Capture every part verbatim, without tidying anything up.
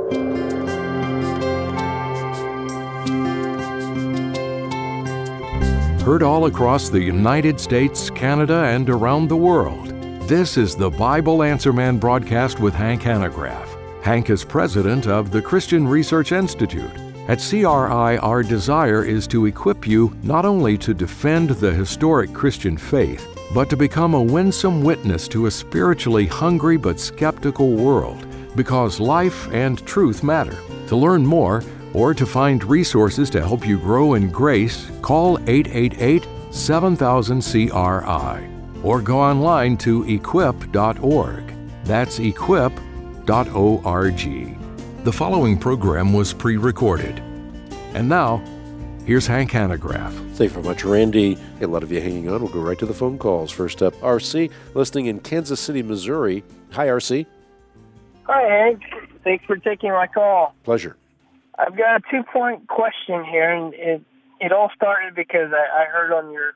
Heard all across the United States, Canada, and around the world. This is the Bible Answer Man broadcast with Hank Hanegraaff. Hank is president of the Christian Research Institute. At C R I, our desire is to equip you not only to defend the historic Christian faith, but to become a winsome witness to a spiritually hungry but skeptical world, because life and truth matter. To learn more, or to find resources to help you grow in grace, call eight eight eight, seven thousand, C R I or go online to equip dot org. That's equip dot org. The following program was pre-recorded. And now, here's Hank Hanegraaff. Thank you very much, Randy. A lot of you hanging on. We'll go right to the phone calls. First up, R C, listening in Kansas City, Missouri. Hi, R C. Hi, Hank. Thanks for taking my call. Pleasure. I've got a two-point question here, and it it all started because I, I heard on your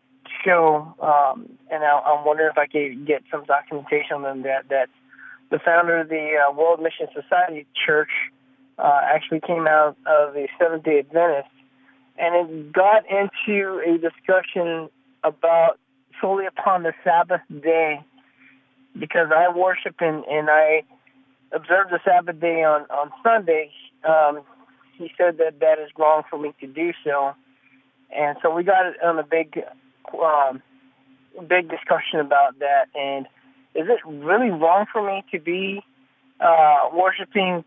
show, um, and I, I'm wondering if I could get some documentation on that, that the founder of the uh, World Mission Society Church uh, actually came out of the Seventh-day Adventists, and it got into a discussion about solely upon the Sabbath day, because I worship and, and I observe the Sabbath day on, on Sunday. Um, he said that that is wrong for me to do so. And so we got on a big, um, big discussion about that. And is it really wrong for me to be uh, worshiping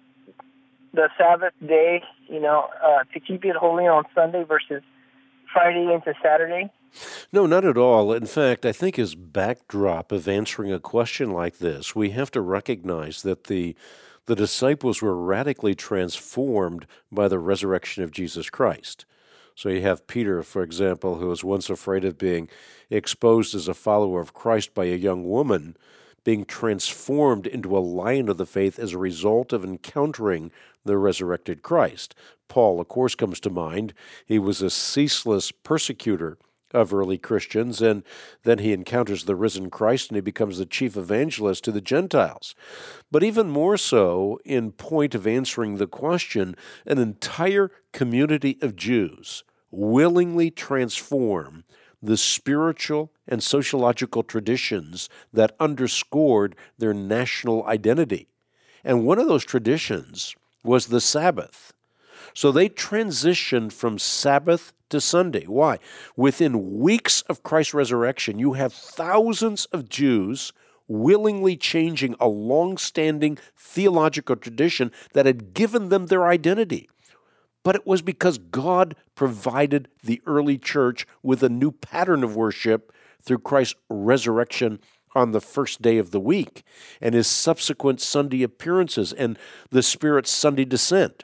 the Sabbath day, you know, uh, to keep it holy on Sunday versus Friday into Saturday? No, not at all. In fact, I think as backdrop of answering a question like this, we have to recognize that the the disciples were radically transformed by the resurrection of Jesus Christ. So you have Peter, for example, who was once afraid of being exposed as a follower of Christ by a young woman, being transformed into a lion of the faith as a result of encountering the resurrected Christ. Paul, of course, comes to mind. He was a ceaseless persecutor of early Christians, and then he encounters the risen Christ and he becomes the chief evangelist to the Gentiles. But even more so, in point of answering the question, an entire community of Jews willingly transform the spiritual and sociological traditions that underscored their national identity. And one of those traditions was the Sabbath. So they transitioned from Sabbath to Sunday. Why? Within weeks of Christ's resurrection, you have thousands of Jews willingly changing a long-standing theological tradition that had given them their identity. But it was because God provided the early church with a new pattern of worship through Christ's resurrection on the first day of the week and his subsequent Sunday appearances and the Spirit's Sunday descent.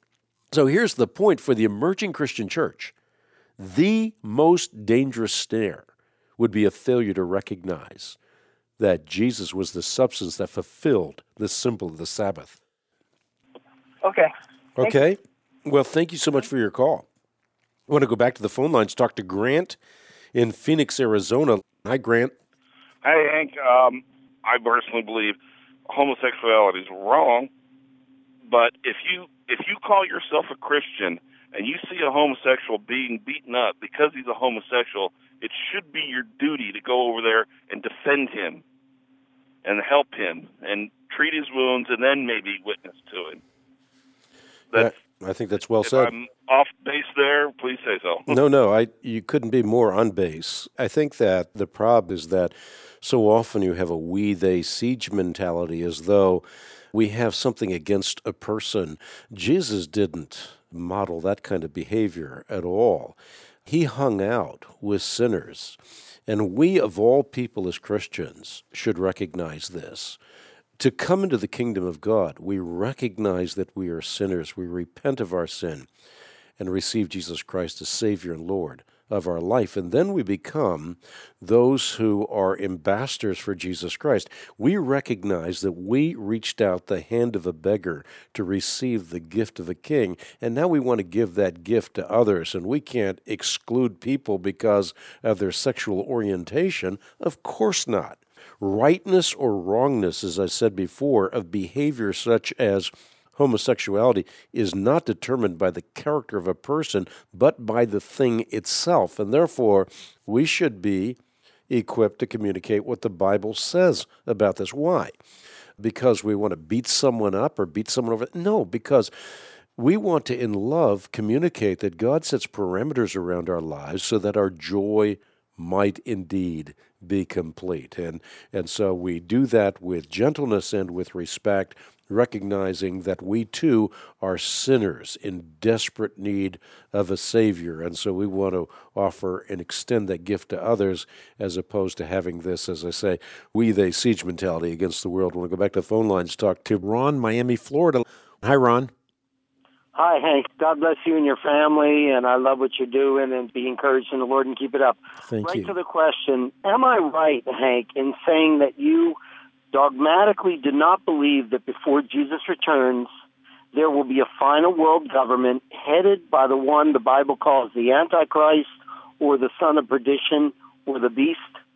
So here's the point for the emerging Christian church. The most dangerous snare would be a failure to recognize that Jesus was the substance that fulfilled the symbol of the Sabbath. Okay. Okay. Well, thank you so much for your call. I want to go back to the phone lines, talk to Grant in Phoenix, Arizona. Hi, Grant. Hey, Hank. Um, I personally believe homosexuality is wrong, but if you if you call yourself a Christian and you see a homosexual being beaten up because he's a homosexual, it should be your duty to go over there and defend him and help him and treat his wounds and then maybe witness to him. That's, yeah, I think that's well if said. I'm off base there, please say so. no, no, I you couldn't be more on base. I think that the problem is that so often you have a we, they, siege mentality as though we have something against a person. Jesus didn't model that kind of behavior at all. He hung out with sinners. And we, of all people as Christians, should recognize this. To come into the kingdom of God, we recognize that we are sinners. We repent of our sin and receive Jesus Christ as Savior and Lord of our life. And then we become those who are ambassadors for Jesus Christ. We recognize that we reached out the hand of a beggar to receive the gift of a king, and now we want to give that gift to others, and we can't exclude people because of their sexual orientation. Of course not. Rightness or wrongness, as I said before, of behavior such as homosexuality is not determined by the character of a person, but by the thing itself. And therefore, we should be equipped to communicate what the Bible says about this. Why? Because we want to beat someone up or beat someone over? No, because we want to, in love, communicate that God sets parameters around our lives so that our joy might indeed be complete. And, and so we do that with gentleness and with respect, recognizing that we too are sinners in desperate need of a Savior. And so we want to offer and extend that gift to others as opposed to having this, as I say, we, they siege mentality against the world. I want to go back to the phone lines, talk to Ron, Miami, Florida. Hi, Ron. Hi, Hank. God bless you and your family, and I love what you're doing, and be encouraged in the Lord and keep it up. Thank right you. to the question, am I right, Hank, in saying that you dogmatically do not believe that before Jesus returns, there will be a final world government headed by the one the Bible calls the Antichrist or the son of perdition or the beast?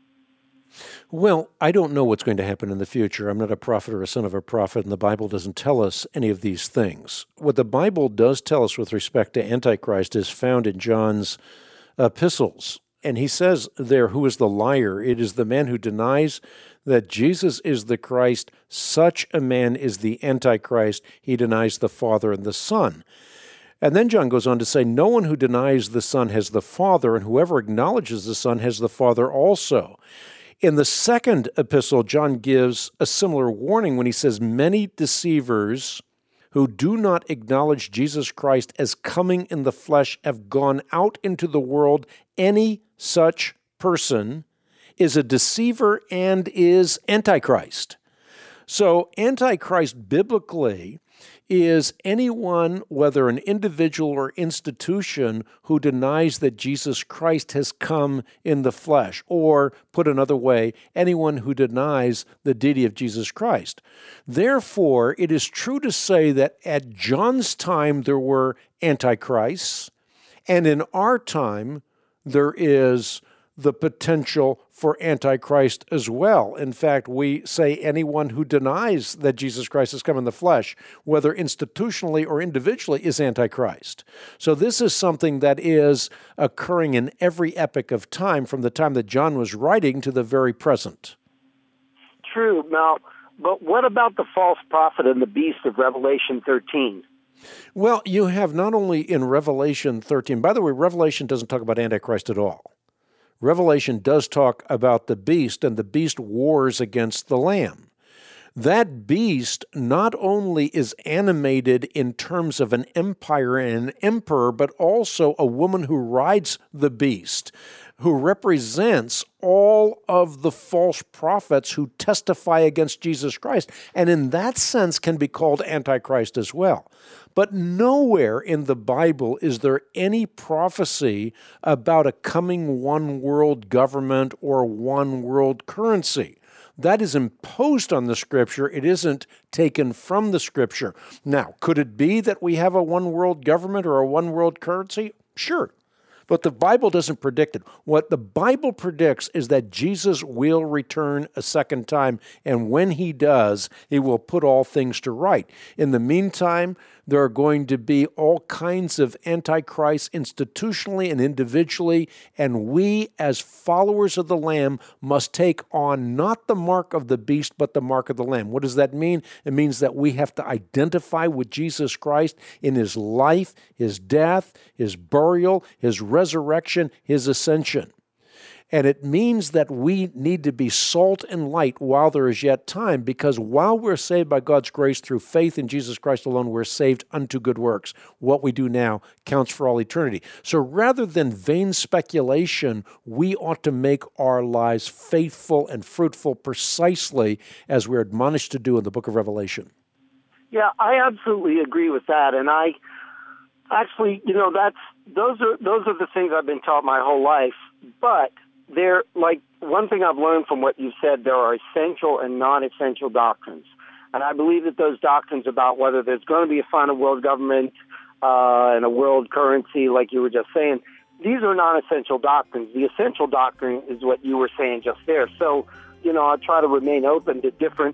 Well, I don't know what's going to happen in the future. I'm not a prophet or a son of a prophet, and the Bible doesn't tell us any of these things. What the Bible does tell us with respect to Antichrist is found in John's epistles. And he says there, who is the liar? It is the man who denies that Jesus is the Christ. Such a man is the Antichrist. He denies the Father and the Son. And then John goes on to say, no one who denies the Son has the Father, and whoever acknowledges the Son has the Father also. In the second epistle, John gives a similar warning when he says, many deceivers who do not acknowledge Jesus Christ as coming in the flesh have gone out into the world. Any such person is a deceiver and is Antichrist. So Antichrist biblically is anyone, whether an individual or institution, who denies that Jesus Christ has come in the flesh, or, put another way, anyone who denies the deity of Jesus Christ. Therefore, it is true to say that at John's time there were antichrists, and in our time there is the potential for Antichrist as well. In fact, we say anyone who denies that Jesus Christ has come in the flesh, whether institutionally or individually, is Antichrist. So this is something that is occurring in every epoch of time, from the time that John was writing to the very present. True. Now, but what about the false prophet and the beast of Revelation thirteen? Well, you have not only in Revelation thirteen, by the way, Revelation doesn't talk about Antichrist at all. Revelation does talk about the beast, and the beast wars against the Lamb. That beast not only is animated in terms of an empire and an emperor, but also a woman who rides the beast, who represents all of the false prophets who testify against Jesus Christ, and in that sense can be called Antichrist as well. But nowhere in the Bible is there any prophecy about a coming one world government or one world currency. That is imposed on the Scripture. It isn't taken from the Scripture. Now, could it be that we have a one world government or a one world currency? Sure. But the Bible doesn't predict it. What the Bible predicts is that Jesus will return a second time, and when he does, he will put all things to right. In the meantime, there are going to be all kinds of antichrists institutionally and individually, and we as followers of the Lamb must take on not the mark of the beast, but the mark of the Lamb. What does that mean? It means that we have to identify with Jesus Christ in his life, his death, his burial, his resurrection, his ascension. And it means that we need to be salt and light while there is yet time, because while we're saved by God's grace through faith in Jesus Christ alone, we're saved unto good works. What we do now counts for all eternity. So rather than vain speculation, we ought to make our lives faithful and fruitful precisely as we're admonished to do in the book of Revelation. Yeah, I absolutely agree with that. And I actually, you know, that's those are those are the things I've been taught my whole life. But there, like, one thing I've learned from what you've said, there are essential and non-essential doctrines. And I believe that those doctrines about whether there's going to be a final world government uh, and a world currency, like you were just saying, these are non-essential doctrines. The essential doctrine is what you were saying just there. So, you know, I try to remain open to different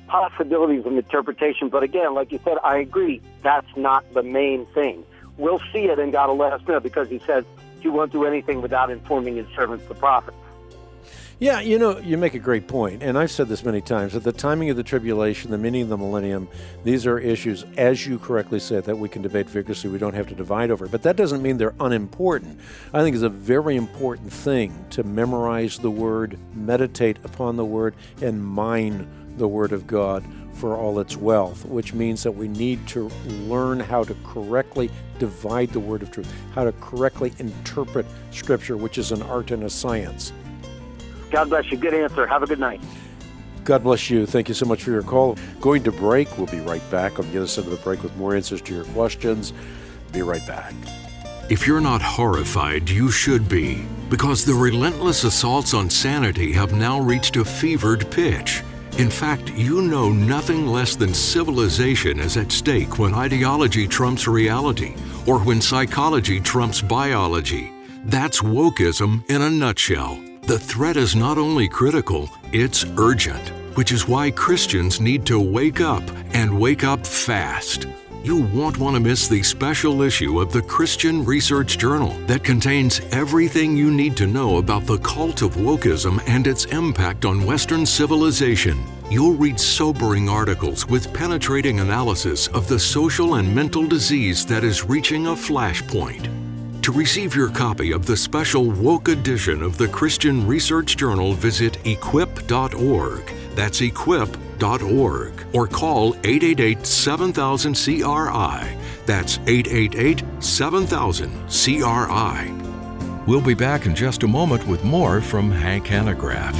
possibilities of interpretation. But again, like you said, I agree, that's not the main thing. We'll see it, and God will let us know, because he says he won't do anything without informing his servants, the prophets. Yeah, you know, you make a great point, and I've said this many times, that the timing of the tribulation, the meaning of the millennium, these are issues, as you correctly said, that we can debate vigorously. We don't have to divide over. But that doesn't mean they're unimportant. I think it's a very important thing to memorize the Word, meditate upon the Word, and mine the Word of God for all its wealth, which means that we need to learn how to correctly divide the Word of truth, how to correctly interpret Scripture, which is an art and a science. God bless you. Good answer. Have a good night. God bless you. Thank you so much for your call. Going to break. We'll be right back on the other side of the break with more answers to your questions. Be right back. If you're not horrified, you should be, because the relentless assaults on sanity have now reached a fevered pitch. In fact, you know nothing less than civilization is at stake when ideology trumps reality, or when psychology trumps biology. That's wokeism in a nutshell. The threat is not only critical, it's urgent, which is why Christians need to wake up, and wake up fast. You won't want to miss the special issue of the Christian Research Journal that contains everything you need to know about the cult of wokeism and its impact on Western civilization. You'll read sobering articles with penetrating analysis of the social and mental disease that is reaching a flashpoint. To receive your copy of the special Woke edition of the Christian Research Journal, visit equip dot org. That's equip dot org. Or call eight eight eight, seven thousand, C R I. That's eight eight eight, seven thousand, C R I. We'll be back in just a moment with more from Hank Hanegraaff.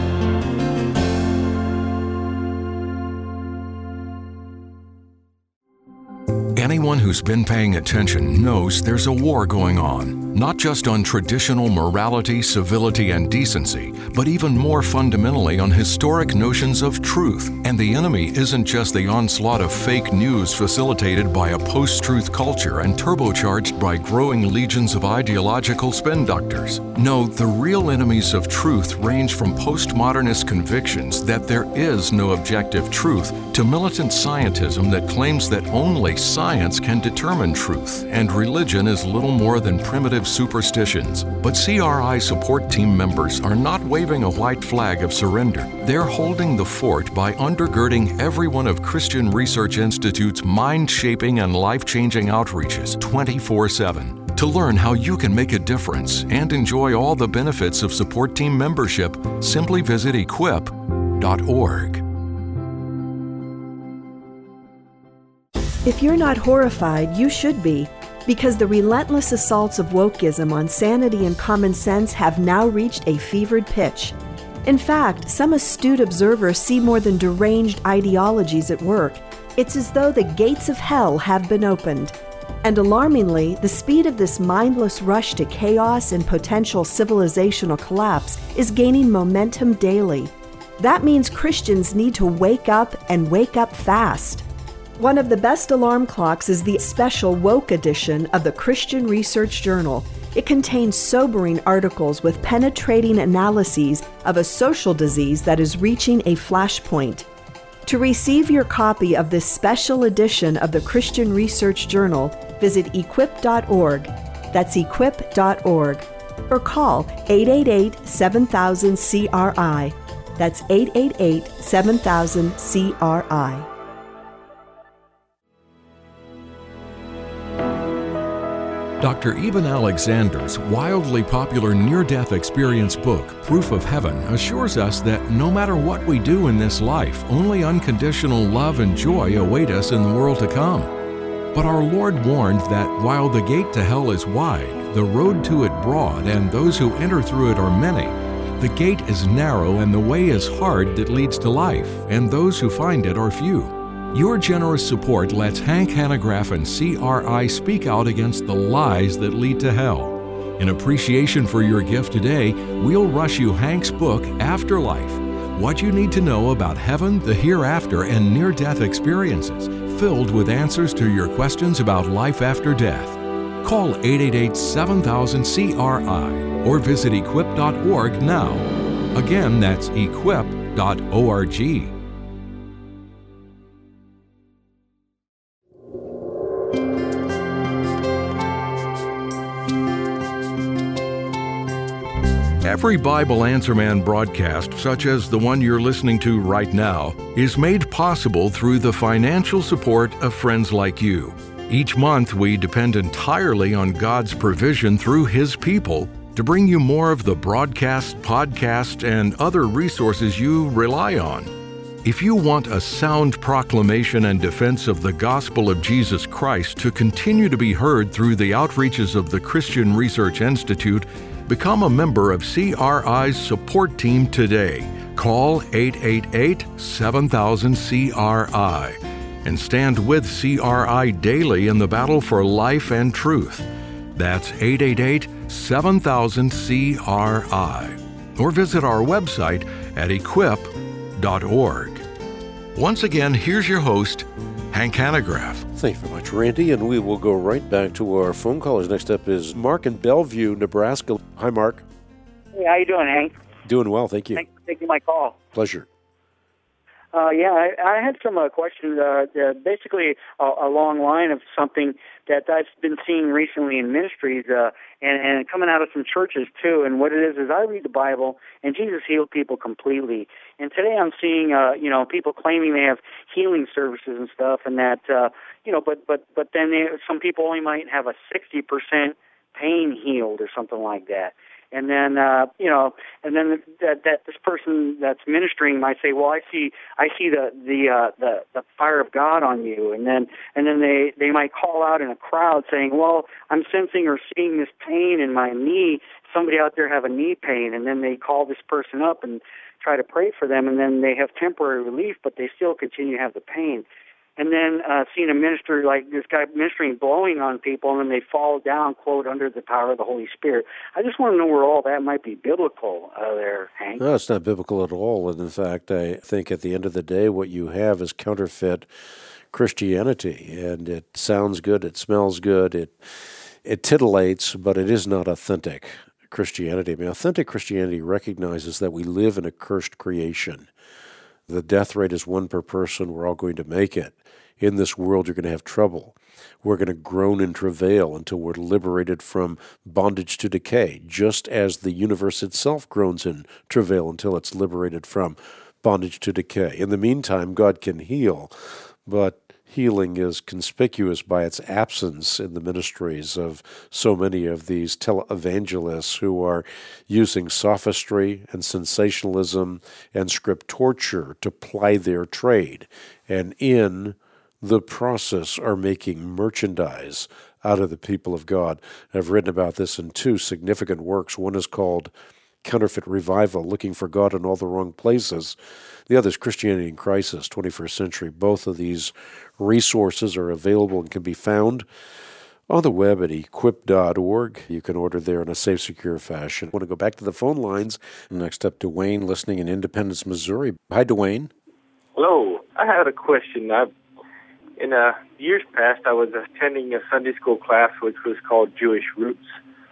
Anyone who's been paying attention knows there's a war going on, not just on traditional morality, civility, and decency, but even more fundamentally on historic notions of truth. And the enemy isn't just the onslaught of fake news facilitated by a post-truth culture and turbocharged by growing legions of ideological spin doctors. No, the real enemies of truth range from postmodernist convictions that there is no objective truth to militant scientism that claims that only science can determine truth, and religion is little more than primitive superstitions. But C R I support team members are not waving a white flag of surrender. They're holding the fort by undergirding every one of Christian Research Institute's mind-shaping and life-changing outreaches twenty-four seven. To learn how you can make a difference and enjoy all the benefits of support team membership, simply visit equip dot org. If you're not horrified, you should be, because the relentless assaults of wokeism on sanity and common sense have now reached a fevered pitch. In fact, some astute observers see more than deranged ideologies at work. It's as though the gates of hell have been opened. And alarmingly, the speed of this mindless rush to chaos and potential civilizational collapse is gaining momentum daily. That means Christians need to wake up, and wake up fast. One of the best alarm clocks is the special Woke edition of the Christian Research Journal. It contains sobering articles with penetrating analyses of a social disease that is reaching a flashpoint. To receive your copy of this special edition of the Christian Research Journal, visit equip dot org. That's equip dot org. Or call eight eight eight, seven thousand, C R I. That's eight eight eight, seven thousand, C R I. Doctor Eben Alexander's wildly popular near-death experience book, Proof of Heaven, assures us that no matter what we do in this life, only unconditional love and joy await us in the world to come. But our Lord warned that while the gate to hell is wide, the road to it broad, and those who enter through it are many, the gate is narrow and the way is hard that leads to life, and those who find it are few. Your generous support lets Hank Hanegraaff and C R I speak out against the lies that lead to hell. In appreciation for your gift today, we'll rush you Hank's book, Afterlife: What You Need to Know About Heaven, the Hereafter, and Near-Death Experiences, filled with answers to your questions about life after death. Call eight eight eight, seven thousand, C R I or visit equip dot org now. Again, that's equip dot org. Every Bible Answer Man broadcast, such as the one you're listening to right now, is made possible through the financial support of friends like you. Each month, we depend entirely on God's provision through His people to bring you more of the broadcast, podcast, and other resources you rely on. If you want a sound proclamation and defense of the gospel of Jesus Christ to continue to be heard through the outreaches of the Christian Research Institute, become a member of C R I's support team today. Call eight eight eight, seven thousand, C R I and stand with C R I daily in the battle for life and truth. That's eight eight eight, seven thousand, C R I. Or visit our website at equip dot org. Once again, here's your host, Hank Hanegraaff. Thank you very much, Randy, and we will go right back to our phone callers. Next up is Mark in Bellevue, Nebraska. Hi, Mark. Hey, how you doing, Hank? Doing well, thank you. Thanks for taking my call. Pleasure. Uh, yeah, I, I had some uh, questions, uh, uh, basically a, a long line of something that I've been seeing recently in ministries uh, and, and coming out of some churches, too. And what it is is I read the Bible, and Jesus healed people completely. And today I'm seeing, uh, you know, people claiming they have healing services and stuff, and that, uh, you know, but but but then they, some people only might have a sixty percent pain healed or something like that. And then, uh, you know, and then that, that this person that's ministering might say, "Well, I see, I see the the uh, the the fire of God on you." And then, and then they they might call out in a crowd saying, "Well, I'm sensing or seeing this pain in my knee. Somebody out there have a knee pain." And then they call this person up and try to pray for them, and then they have temporary relief, but they still continue to have the pain. And then uh, seeing a minister like this guy ministering, blowing on people, and then they fall down, quote, under the power of the Holy Spirit. I just want to know where all that might be biblical uh, there, Hank. No, it's not biblical at all. And in fact, I think at the end of the day, what you have is counterfeit Christianity. And it sounds good, it smells good, it it titillates, but it is not authentic Christianity. I mean, authentic Christianity recognizes that we live in a cursed creation. The death rate is one per person. We're all going to make it. In this world, you're going to have trouble. We're going to groan and travail until we're liberated from bondage to decay, just as the universe itself groans in travail until it's liberated from bondage to decay. In the meantime, God can heal, but healing is conspicuous by its absence in the ministries of so many of these televangelists who are using sophistry and sensationalism and scriptorture to ply their trade, and in the process are making merchandise out of the people of God. I've written about this in two significant works. One is called Counterfeit Revival, Looking for God in All the Wrong Places. The other is Christianity in Crisis, twenty-first Century. Both of these resources are available and can be found on the web at equip dot org. You can order there in a safe, secure fashion. I want to go back to the phone lines. Next up, Dwayne, listening in Independence, Missouri. Hi, Dwayne. Hello. I had a question. I, in uh, years past, I was attending a Sunday school class which was called Jewish Roots.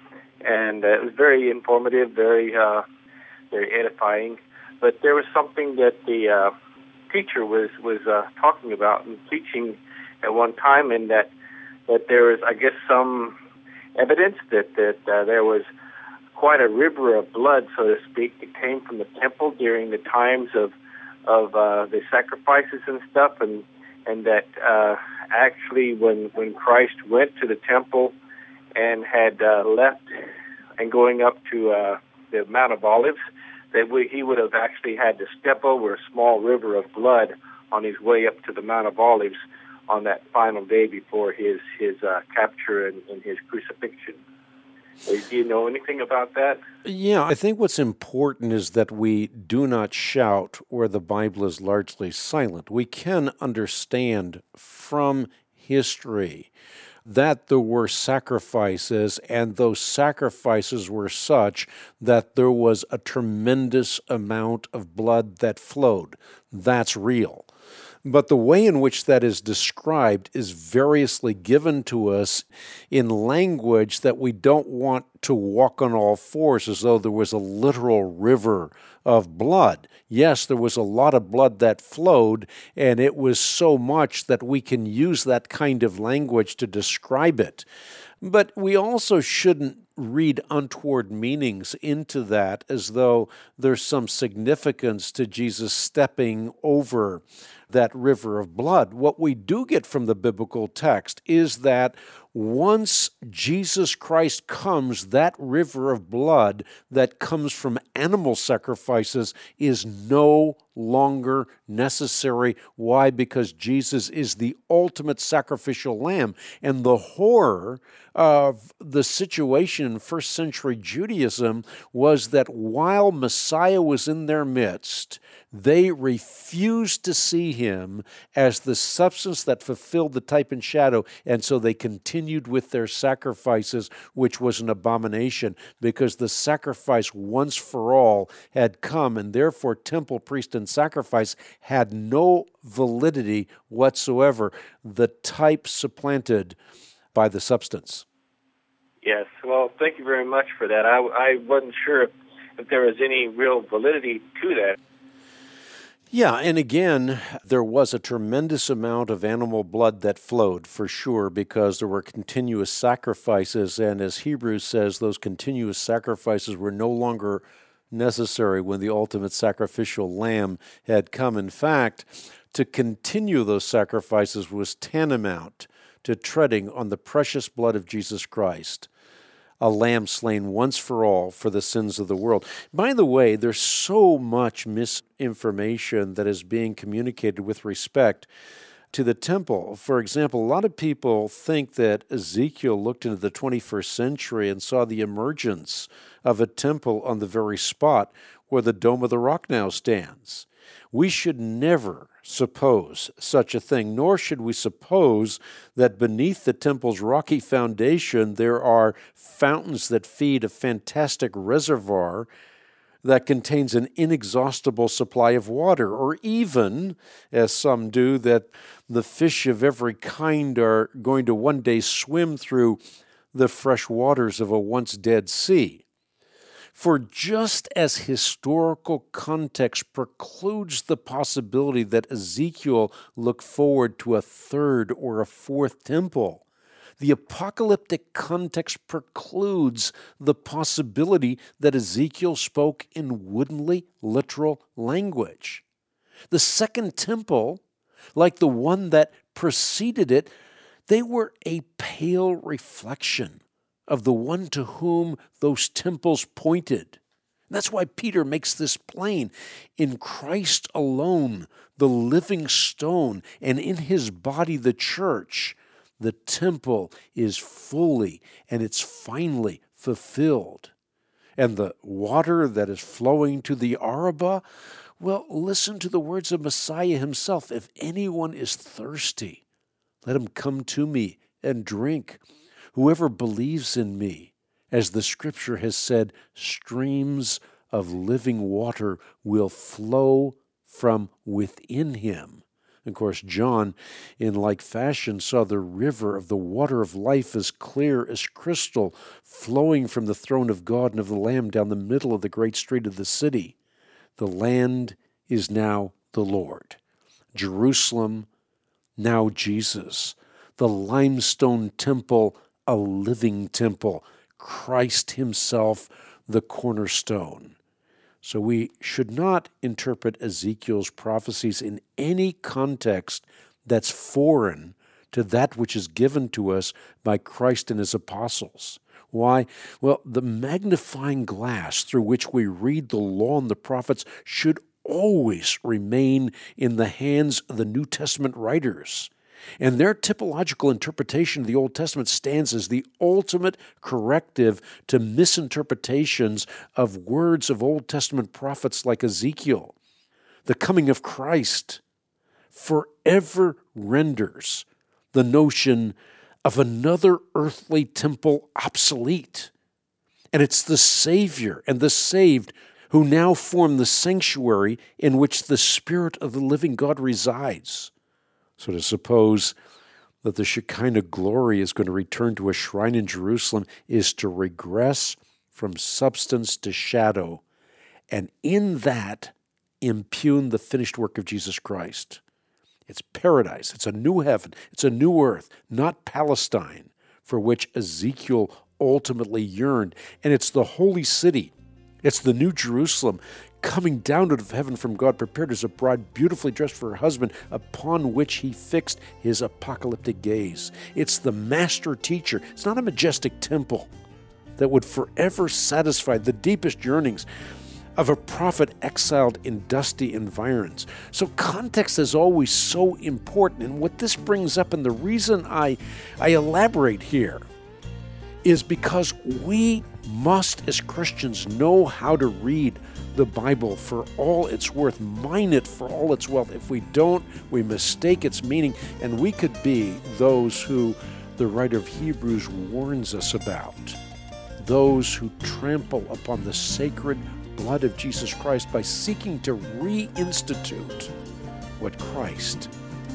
And uh, it was very informative, very uh, very edifying. But there was something that the uh, teacher was was uh, talking about and teaching at one time, and that that there was, I guess, some evidence that that uh, there was quite a river of blood, so to speak, that came from the temple during the times of of uh, the sacrifices and stuff, and and that uh, actually when when Christ went to the temple and had uh, left and going up to uh, the Mount of Olives, that we, he would have actually had to step over a small river of blood on his way up to the Mount of Olives on that final day before his his uh, capture and, and his crucifixion. Do you know anything about that? Yeah, I think what's important is that we do not shout where the Bible is largely silent. We can understand from history that there were sacrifices, and those sacrifices were such that there was a tremendous amount of blood that flowed. That's real. But the way in which that is described is variously given to us in language that we don't want to walk on all fours as though there was a literal river of blood. Yes, there was a lot of blood that flowed, and it was so much that we can use that kind of language to describe it. But we also shouldn't read untoward meanings into that as though there's some significance to Jesus stepping over that river of blood. What we do get from the biblical text is that once Jesus Christ comes, that river of blood that comes from animal sacrifices is no longer necessary. Why? Because Jesus is the ultimate sacrificial lamb. And the horror of the situation in first century Judaism was that while Messiah was in their midst, they refused to see him as the substance that fulfilled the type and shadow, and so they continued with their sacrifices, which was an abomination, because the sacrifice once for all had come, and therefore temple, priest, and sacrifice had no validity whatsoever. The type supplanted by the substance. Yes, well, thank you very much for that. I, I wasn't sure if, if there was any real validity to that. Yeah, and again, there was a tremendous amount of animal blood that flowed, for sure, because there were continuous sacrifices, and as Hebrews says, those continuous sacrifices were no longer necessary when the ultimate sacrificial lamb had come. In fact, to continue those sacrifices was tantamount to treading on the precious blood of Jesus Christ, a lamb slain once for all for the sins of the world. By the way, there's so much misinformation that is being communicated with respect to the temple. For example, a lot of people think that Ezekiel looked into the twenty-first century and saw the emergence of a temple on the very spot where the Dome of the Rock now stands. We should never suppose such a thing, nor should we suppose that beneath the temple's rocky foundation there are fountains that feed a fantastic reservoir that contains an inexhaustible supply of water, or even, as some do, that the fish of every kind are going to one day swim through the fresh waters of a once dead sea. For just as historical context precludes the possibility that Ezekiel looked forward to a third or a fourth temple, the apocalyptic context precludes the possibility that Ezekiel spoke in woodenly literal language. The second temple, like the one that preceded it, they were a pale reflection of the one to whom those temples pointed. That's why Peter makes this plain. In Christ alone, the living stone, and in his body, the church, the temple is fully and it's finally fulfilled. And the water that is flowing to the Arabah, well, listen to the words of Messiah himself. If anyone is thirsty, let him come to me and drink. Whoever believes in me, as the Scripture has said, streams of living water will flow from within him. Of course, John, in like fashion, saw the river of the water of life as clear as crystal, flowing from the throne of God and of the Lamb down the middle of the great street of the city. The land is now the Lord. Jerusalem, now Jesus. The limestone temple, a living temple, Christ himself, the cornerstone. So we should not interpret Ezekiel's prophecies in any context that's foreign to that which is given to us by Christ and his apostles. Why? Well, the magnifying glass through which we read the law and the prophets should always remain in the hands of the New Testament writers. And their typological interpretation of the Old Testament stands as the ultimate corrective to misinterpretations of words of Old Testament prophets like Ezekiel. The coming of Christ forever renders the notion of another earthly temple obsolete. And it's the Savior and the saved who now form the sanctuary in which the Spirit of the living God resides. So to suppose that the Shekinah glory is going to return to a shrine in Jerusalem is to regress from substance to shadow, and in that impugn the finished work of Jesus Christ. It's paradise. It's a new heaven. It's a new earth, not Palestine, for which Ezekiel ultimately yearned. And it's the holy city. It's the new Jerusalem coming down out of heaven from God, prepared as a bride beautifully dressed for her husband, upon which he fixed his apocalyptic gaze. It's the master teacher. It's not a majestic temple that would forever satisfy the deepest yearnings of a prophet exiled in dusty environs. So context is always so important. And what this brings up, and the reason I, I elaborate here, is because we must, as Christians, know how to read the Bible for all it's worth, mine it for all its wealth. If we don't, we mistake its meaning, and we could be those who the writer of Hebrews warns us about, those who trample upon the sacred blood of Jesus Christ by seeking to reinstitute what Christ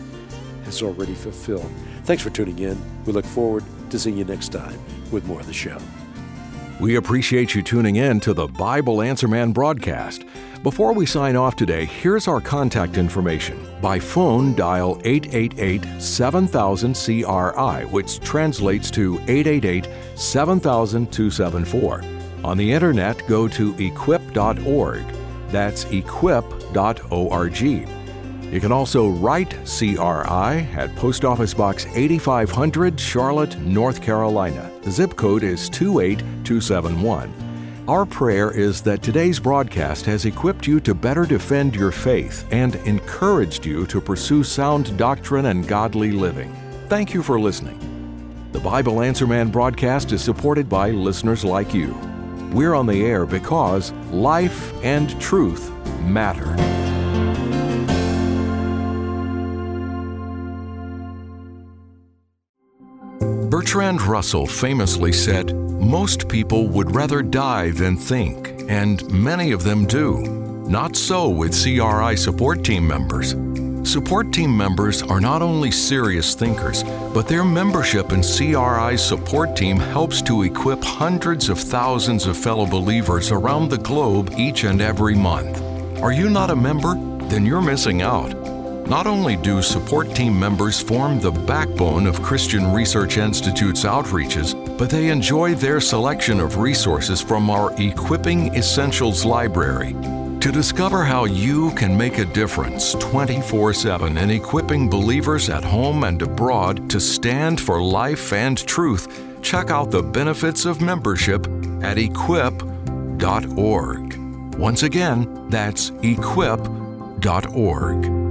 has already fulfilled. Thanks for tuning in. We look forward to seeing you next time with more of the show. We appreciate you tuning in to the Bible Answer Man broadcast. Before we sign off today, here's our contact information. By phone, dial eight eight eight, seven thousand, C R I, which translates to eight eight eight, seven thousand, two seven four. On the internet, go to equip dot org. That's equip dot org. You can also write C R I at Post Office Box eighty-five hundred, Charlotte, North Carolina. The zip code is two eight two seven one. Our prayer is that today's broadcast has equipped you to better defend your faith and encouraged you to pursue sound doctrine and godly living. Thank you for listening. The Bible Answer Man broadcast is supported by listeners like you. We're on the air because life and truth matter. Bertrand Russell famously said, "Most people would rather die than think, and many of them do. Not so with C R I support team members. Support team members are not only serious thinkers, but their membership in C R I's support team helps to equip hundreds of thousands of fellow believers around the globe each and every month. Are you not a member? Then you're missing out. Not only do support team members form the backbone of Christian Research Institute's outreaches, but they enjoy their selection of resources from our Equipping Essentials library. To discover how you can make a difference twenty-four seven in equipping believers at home and abroad to stand for life and truth, check out the benefits of membership at equip dot org. Once again, that's equip dot org.